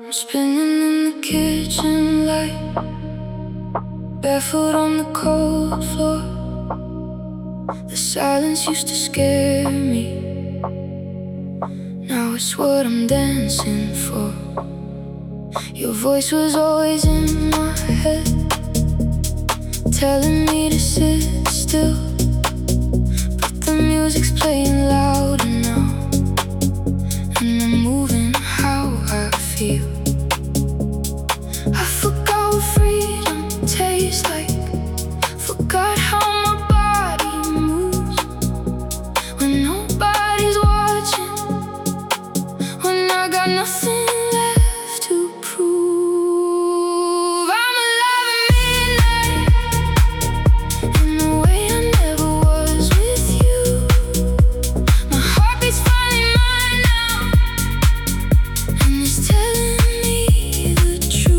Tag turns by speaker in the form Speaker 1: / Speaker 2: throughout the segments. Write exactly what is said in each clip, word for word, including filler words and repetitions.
Speaker 1: Spinning in the kitchen light, barefoot on the cold floor. The silence used to scare me, now it's what I'm dancing for. Your voice was always in my head, telling me to sit still, but the music's playing louder now, and I'm moving how I feel. I forgot what freedom tastes like, forgot how my body moves when nobody's watching, when I got nothing left to prove. I'm alive at midnight in the way I never was with you. My heartbeat's finally mine now, and it's telling me the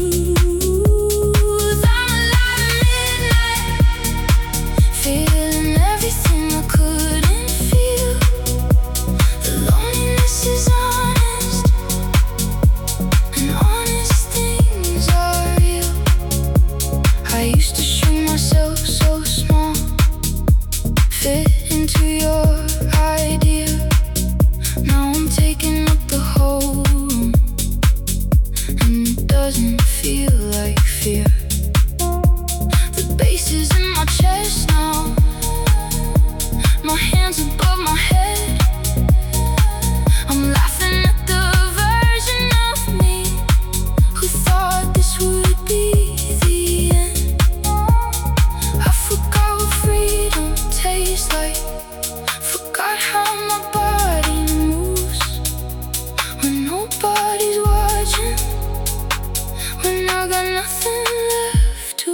Speaker 1: truth. I'm alive at midnight, feeling everything I couldn't feel. The loneliness is honest, and honest things are real. I used to shrink myself so small, fit into your idea. Now I'm taking up the whole room, and it doesn't feel like fear. The bass is in my chest now, my hands above my head. I'm laughing at the version of me who thought this would be the end. I forgot what freedom tastes like, forgot how my body moves when nobody's watching, when I got nothing left to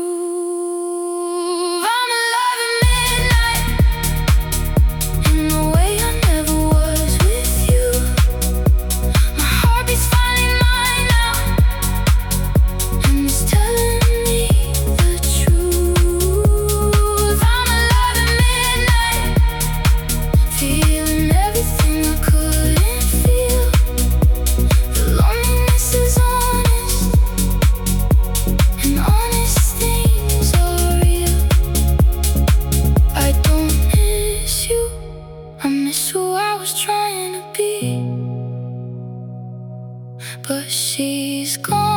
Speaker 1: prove. I'm alive at midnight in the way I never was with you. My heartbeat's finally mine now, and it's telling me the truth. I'm alive at midnight, feeling everything I couldn't feel. The loneliness is honest, and honest things are real. I don't miss you, I miss who I was trying to be, but she's gone.